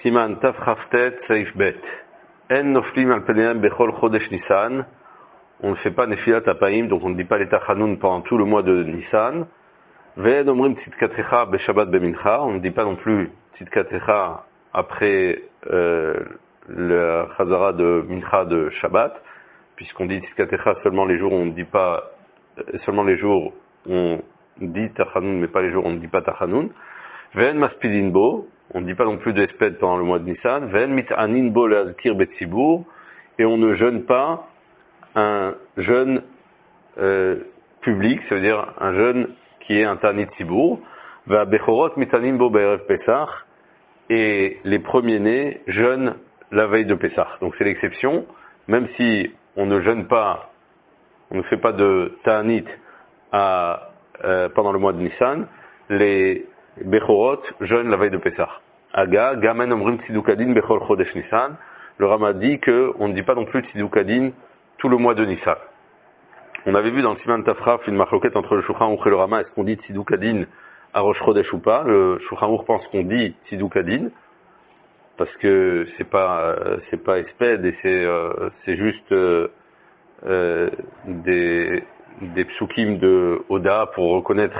Siman Taf Chaftet Saif Bet. En Noflim al Peleem Bechol Chodesh Nissan. On ne fait pas Nefilat Apaim, donc on ne dit pas les Tachanoun pendant tout le mois de Nissan. Ve'en Omrim Tzidkatecha Beshabbat Bemincha. On ne dit pas non plus Tzidkatecha après le Chazara de Mincha de Shabbat, puisqu'on dit Tzidkatecha seulement les jours où on ne dit pas, seulement les jours où on dit Tachanoun, mais pas les jours où on ne dit pas Tachanoun. Ve'en Maspidin Bo. On ne dit pas non plus de Esped pendant le mois de Nissan. Ve'en Mit'anin Bo Le'azkir Betzibur. Et on ne jeûne pas un jeûne public, ça veut dire un jeûne qui est un Ta'anit Tzibour. Va Bechorot Mitanim Bo Be'erev Pesach. Et les premiers-nés jeûnent la veille de Pesach. Donc c'est l'exception. Même si on ne jeûne pas, on ne fait pas de Ta'anit pendant le mois de Nissan, les Bechorot jeûnent la veille de Pesach. Aga, Gamen Omrim Tzidukadin Bechol Chodesh Nissan. Le Rama dit qu'on ne dit pas non plus Tzidukadin tout le mois de Nissan. On avait vu dans le Siman Tafraf une marloquette entre le Shulchan Aruch et le Rama, est-ce qu'on dit Tzidukadin à Rosh Chodesh ou pas. Le Shulchan Aruch pense qu'on dit Tzidukadin, parce que c'est pas Esped et c'est juste des psukim de Oda pour reconnaître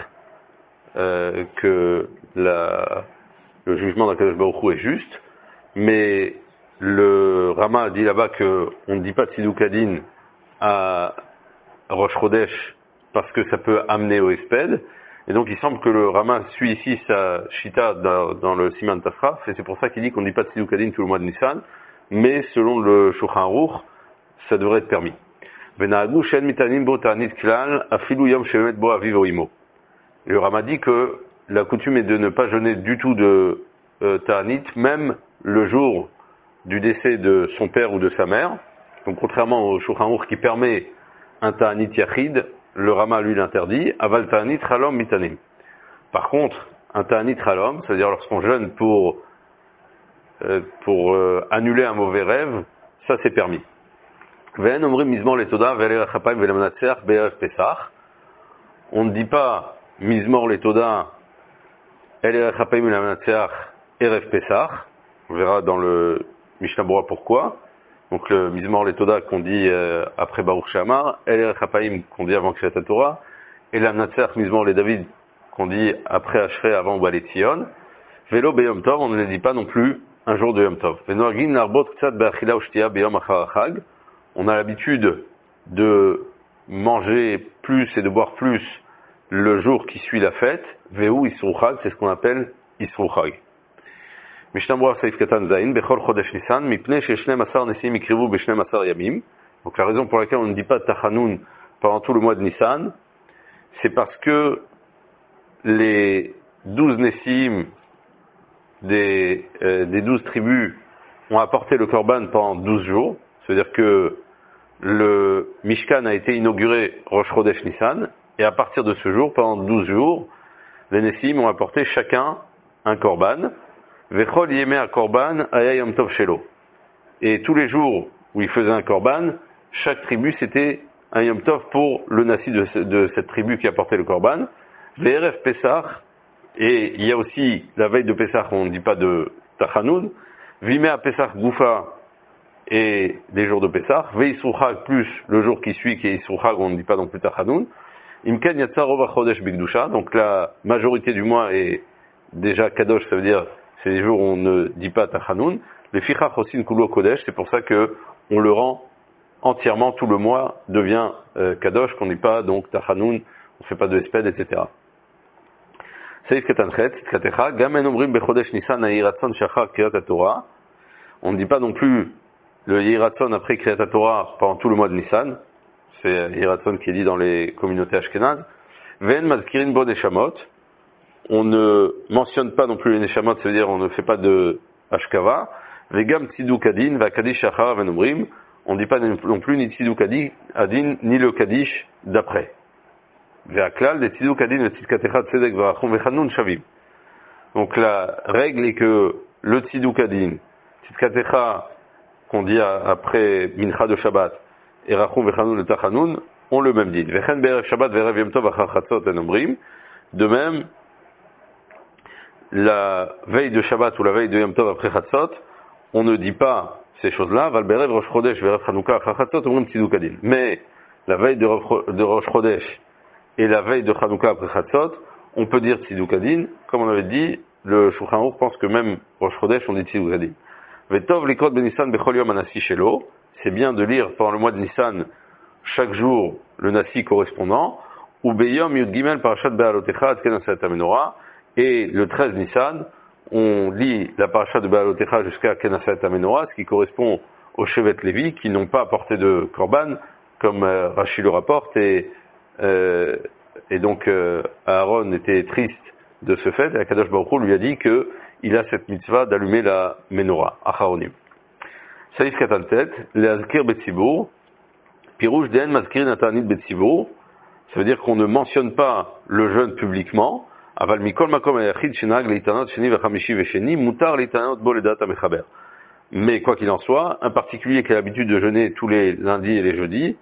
que le jugement d'Akadosh Baruch Hu est juste, mais le Rama a dit là-bas qu'on ne dit pas Tzidukadin à Rosh Chodesh parce que ça peut amener au Esped, et donc il semble que le Rama suit ici sa Shita dans le Siman Tafraf, et c'est pour ça qu'il dit qu'on ne dit pas Tzidukadin tout le mois de Nissan, mais selon le Shulchan Aruch, ça devrait être permis. Le Rama dit que la coutume est de ne pas jeûner du tout de Ta'anit, même le jour du décès de son père ou de sa mère. Donc contrairement au Shulchan Aruch qui permet un Ta'anit Yachid, le Rama lui l'interdit. Aval Ta'anit Chalom Mitanim. Par contre, un Ta'anit Chalom, c'est-à-dire lorsqu'on jeûne pour annuler un mauvais rêve, ça c'est permis. Ve'en omrim mizmor letoda ve'ele rachapayim ve'le menatzeach be'erev Pesach. On ne dit pas mizmor letoda ve'ele rachapayim ve'le menatzeach erev Pesach. On verra dans le Mishnah Berurah pourquoi. Donc le mizmor letoda qu'on dit après Baruch She'amar, ve'ele rachapayim qu'on dit avant Kriyat Torah, et la menatzeach mizmor le David qu'on dit après Ashrei avant Baalei Tzion. Ve'lo be'yom tov, on ne le dit pas non plus un jour de Yom Tov. Ve'noagim narbot ktsat be'achila u'shtiya be'yom achar hachag. On a l'habitude de manger plus et de boire plus le jour qui suit la fête. Ve'u Isru Chag, c'est ce qu'on appelle Isru Chag. Mishnah Berurah Saif Katan Zayin, Bechol Chodesh Nissan, Mipnei Sheshnem Asar Nesim Ikrivu Beshnem Asar Yamim. Donc la raison pour laquelle on ne dit pas Tachanoun pendant tout le mois de Nissan, c'est parce que les 12 Nesim des 12 tribus ont apporté le Korban pendant 12 jours. C'est-à-dire que le Mishkan a été inauguré Rosh Chodesh Nissan, et à partir de ce jour, pendant 12 jours, les Nessim ont apporté chacun un Korban. Vechol yemei ha-Korban aya Yom Tov shelo. Et tous les jours où ils faisaient un Korban, chaque tribu c'était un Yom Tov pour le Nassi de cette tribu qui apportait le Korban. Ve'erev Pesach, et il y a aussi la veille de Pesach, on ne dit pas de Tachanoun. Vimei ha-Pesach Gufa, et les jours de Pesach, Ve'isru Chag plus le jour qui suit, qui est Isru Chag, on ne dit pas non plus Tachanoun. Imken Yatsa Rov HaChodesh Bikdusha, donc la majorité du mois est déjà Kadosh, ça veut dire c'est les jours où on ne dit pas Tachanoun. Les Fichach Osin Kulo Kodesh, c'est pour ça que on le rend entièrement, tout le mois devient Kadosh, qu'on ne dit pas donc Tachanoun, on ne fait pas de Esped, etc. Seif Ketanchet, Katecha, Gamen Omrim Bechodesh Nisan Aïratson Shachar Kriyat Torah. On ne dit pas non plus le Yiratzon après Kriyat Torah pendant tout le mois de Nissan. C'est Yiratzon qui est dit dans les communautés ashkénazes. Ve'en mazkirin bo neshamot. On ne mentionne pas non plus les neshamot, ça veut dire on ne fait pas de ashkava. Ve'gam tzidukadin va kadish achar ve'nomrim. On ne dit pas non plus ni tzidukadin ni le kadish d'après. Ve'aklal de tzidukadin le tzidkatecha tzedek v'rachum ve'chanun shavim. Donc la règle est que le tzidukadin, tzidkatecha qu'on dit après Mincha de Shabbat, et Rachum Vechanun le Tachanoun, ont le même dit. Vechen Be'erev Shabbat Ve'erev Yom Tov Achar Chatzot en Omrim. De même, la veille de Shabbat ou la veille de Yom Tov après Chatzot, on ne dit pas ces choses-là, Val Berev Rosh Chodesh Verev Chanukah après Chatzot, on dit Tziduk Hadin. Mais la veille de Rosh Chodesh et la veille de Chanukah après Chatzot, on peut dire Tziduk Hadin. Comme on avait dit, le Shulchan Aruch pense que même Rosh Chodesh, on dit Tziduk Hadin. Vetov Likot Ben Nissan Bechol Yom Anassi Shelo, c'est bien de lire pendant le mois de Nissan chaque jour le Nassi correspondant, ou Beyom Yud Gimel Parashat Be'alotecha Ad Kenasat HaMenorah, et le 13 Nissan, on lit la Parashat de Be'alotecha jusqu'à Kenasat HaMenorah, ce qui correspond aux Shevet Lévi qui n'ont pas apporté de Korban, comme Rashi le rapporte, et donc Aaron était triste de ce fait, et Akadosh Baruch Hu lui a dit que il a cette mitzvah d'allumer la menorah, Acharonim. Saïf Katantet, Leazkir Betzibur, Pirouche Den Mazkir Natanit Betzibur, ça veut dire qu'on ne mentionne pas le jeûne publiquement, Aval Mikol Makom Ayachid Shenag Leitanot Sheni Vechamishi Vesheni, Mutar Leitanot Boledat Amechaber. Mais quoi qu'il en soit, un particulier qui a l'habitude de jeûner tous les lundis et les jeudis,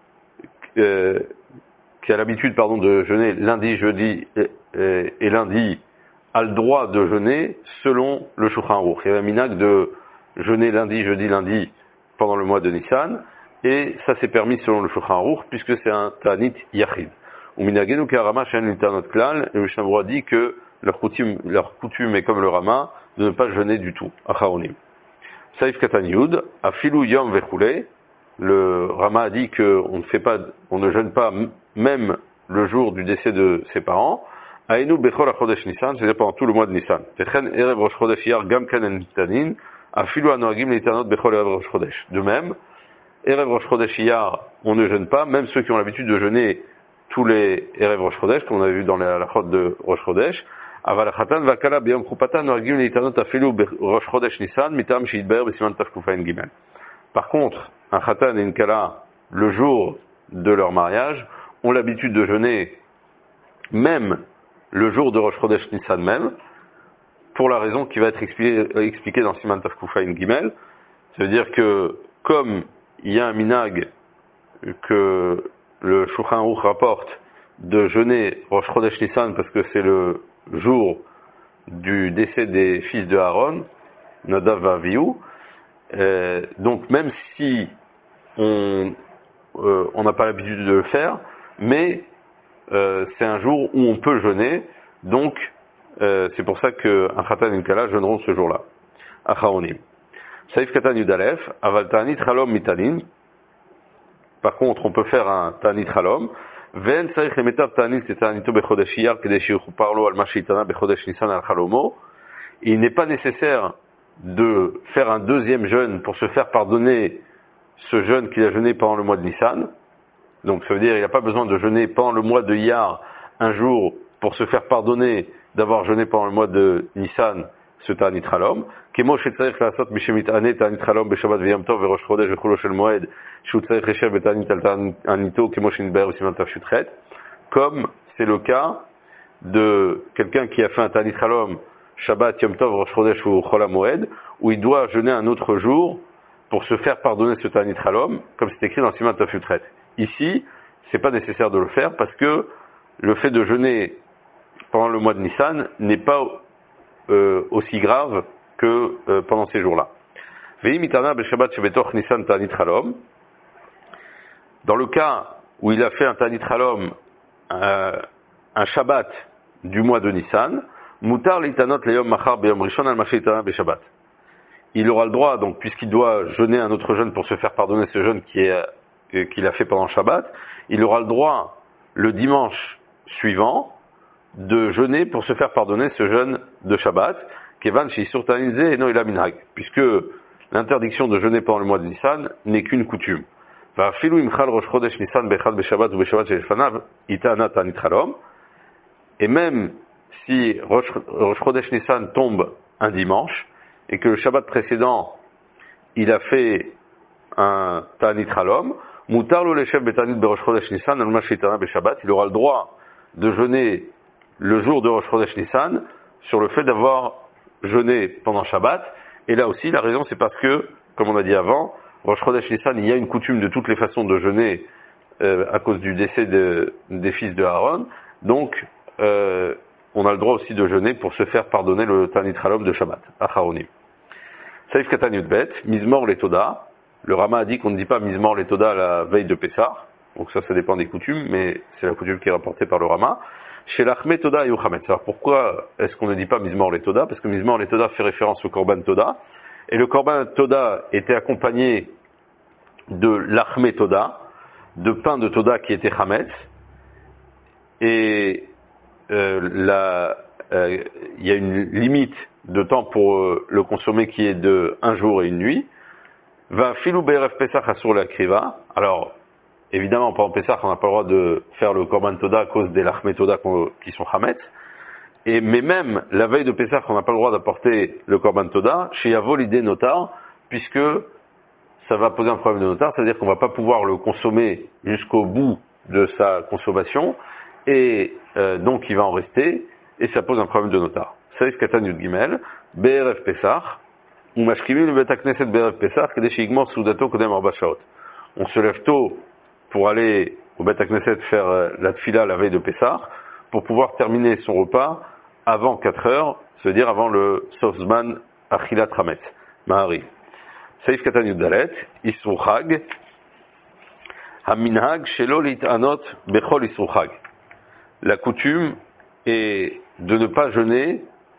qui a l'habitude, de jeûner lundi, jeudi et lundi, a le droit de jeûner selon le Shulchan Aruch. Il y a un minhag de jeûner lundi, jeudi, lundi pendant le mois de Nissan, et ça c'est permis selon le Shulchan Aruch puisque c'est un Ta'anit Yachid. Ou minhagenu karama shen litanot klal, et le Mishnah Berurah dit que leur coutume est comme le Rama de ne pas jeûner du tout. Acharonim. Saïf Katan Yud, Afilu Yom Vechule, le Rama a dit qu'on ne jeûne pas même le jour du décès de ses parents. Aïnou Bechol HaChodesh Nissan, c'est-à-dire pendant tout le mois de Nissan. Techen Erev Rosh Chodesh Iyar Gam Kanen Nitanin, Afilu Anoagim Litanot Bechol Erev Rosh Chodesh. De même, Erev Rosh Chodesh Iyar, on ne jeûne pas, même ceux qui ont l'habitude de jeûner tous les Erev Rosh Chodesh, comme on avait vu dans la halachot de Rosh Chodesh. Aval Chatan Vakala Biyom Chupatan Anoagim Litanot Afilu Rosh Chodesh Nissan, Mitam Shidber Besiman Tafkufain Gimel. Par contre, un Chatan et une Kala, le jour de leur mariage, ont l'habitude de jeûner même le jour de Rosh Chodesh Nissan même, pour la raison qui va être expliquée dans Siman Tafkufain Gimel. Ça veut dire que, comme il y a un minhag que le Shulchan Aruch rapporte de jeûner Rosh Chodesh Nissan parce que c'est le jour du décès des fils de Aaron, Nadav et Avihu, donc même si on n'a pas l'habitude de le faire, mais c'est un jour où on peut jeûner, donc c'est pour ça qu'un Khatan et une Kala jeûneront ce jour-là. Acharonim. Saïf Katan Yudalef, Aval Ta'anit Chalom Mitanin. Par contre, on peut faire un Ta'anit Chalom. Ven Saïf Emetav Ta'anit Ta'anito Bechodesh Iyar Kedesh Yuchu Parlo Al Mashitana Bechodesh Nissan Al Chalomo. Il n'est pas nécessaire de faire un deuxième jeûne pour se faire pardonner ce jeûne qu'il a jeûné pendant le mois de Nissan. Donc ça veut dire qu'il n'a pas besoin de jeûner pendant le mois de Iyar un jour pour se faire pardonner d'avoir jeûné pendant le mois de Nissan ce Ta'anit Chalom. Kemo shetzarich la'asot mishemit ane Ta'anit Chalom beShabbat veYom Tov veRosh Chodesh veChulo shel Moed shu tzarich leshev beTa'anit al Ta'anito kemo shenitbaer b'siman Tav Shutchet. Comme c'est le cas de quelqu'un qui a fait un Ta'anit Chalom Shabbat, Yom Tov, Rosh Chodesh ou Chol HaMoed, où il doit jeûner un autre jour pour se faire pardonner ce Ta'anit Chalom, comme c'est écrit dans Siman Tav Shutchet. Ici, c'est pas nécessaire de le faire parce que le fait de jeûner pendant le mois de Nissan n'est pas aussi grave que pendant ces jours-là. Dans le cas où il a fait un Ta'anit Chalom, un Shabbat du mois de Nissan, Mutar litanot leyom machar beyom rishon al mashe litana beshabbat. Il aura le droit, donc, puisqu'il doit jeûner un autre jeûne pour se faire pardonner ce jeûne qu'il a fait pendant Shabbat, il aura le droit, le dimanche suivant, de jeûner pour se faire pardonner ce jeûne de Shabbat, Kevan Shissur Ta'anit Ze Eno Ela Minhag, puisque l'interdiction de jeûner pendant le mois de Nissan n'est qu'une coutume. Va'afilu imchal Rosh Chodesh Nissan bechad beshabbat ou beshabbat shelfanav itana Ta'anit Chalom, et même si Rosh Chodesh Nissan tombe un dimanche, et que le Shabbat précédent, il a fait un Ta'anit Chalom, Mutar lo leshev beTa'anit beRosh Chodesh Nissan al ma sheitana beshabbat, il aura le droit de jeûner le jour de Rosh Chodesh Nissan sur le fait d'avoir jeûné pendant Shabbat. Et là aussi, la raison, c'est parce que, comme on a dit avant, Rosh Chodesh Nissan, il y a une coutume de toutes les façons de jeûner à cause du décès des fils de Aaron. Donc, on a le droit aussi de jeûner pour se faire pardonner le Tanit Halom de Shabbat, Acharonim. Saif Katan Yudbet, Mizmor Letoda. Le Rama a dit qu'on ne dit pas Mizmor Letoda à la veille de Pessah. Donc ça dépend des coutumes, mais c'est la coutume qui est rapportée par le Rama. Chez l'Achme Toda et au Chametz. Alors pourquoi est-ce qu'on ne dit pas Mizmor Letoda? Parce que Mizmor Letoda fait référence au Korban Toda. Et le Korban Toda était accompagné de l'Achme Toda, de pain de Toda qui était Chametz. Et il y a une limite de temps pour le consommer qui est de 1 jour et 1 nuit. Va filou be'erev Pesach asur l'akriva. Alors, évidemment, pendant Pesach, on n'a pas le droit de faire le Korban Toda à cause des Lachme Toda qui sont Chametz. Mais même la veille de Pesach, on n'a pas le droit d'apporter le Korban Toda chez Yavo l'idée notar, puisque ça va poser un problème de notar, c'est-à-dire qu'on ne va pas pouvoir le consommer jusqu'au bout de sa consommation, et donc il va en rester, et ça pose un problème de notar. Saïf Katan Yud Gimel, BRF Pesach, ou Mashkimim le Bet HaKnesset BRF Pesach, Kedei Sheigmor Soudato Kodem Arba Shaot. On se lève tôt pour aller au Bet HaKnesset faire la tfila la veille de Pesach, pour pouvoir terminer son repas avant 4 heures, c'est-à-dire avant le Sofzman Achilat Chametz, Mahari. Saïf Katan Yud Dalet, Isru Chag, Haminhag Shelo Lit'anot Bechol Isru Chag. La coutume est de ne pas jeûner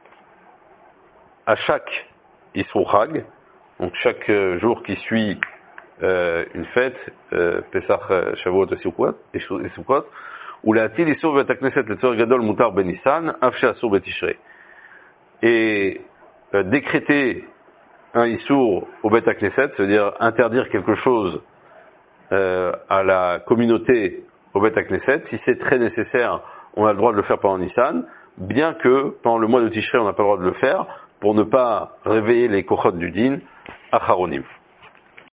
à chaque Isru Chag, donc chaque jour qui suit une fête, Pesach, Shavuot et Sukkot, ou la Atil Isur Bet HaKnesset Letzor Gadol Mutar Ben Nissan, Af She'asur Bet Tishrei. Et décréter un Isur au Bet HaKnesset, c'est-à-dire interdire quelque chose à la communauté au Bet HaKnesset, si c'est très nécessaire, on a le droit de le faire pendant Nissan, bien que pendant le mois de Tishrei, on n'a pas le droit de le faire, pour ne pas réveiller les kochot du din, Acharonim.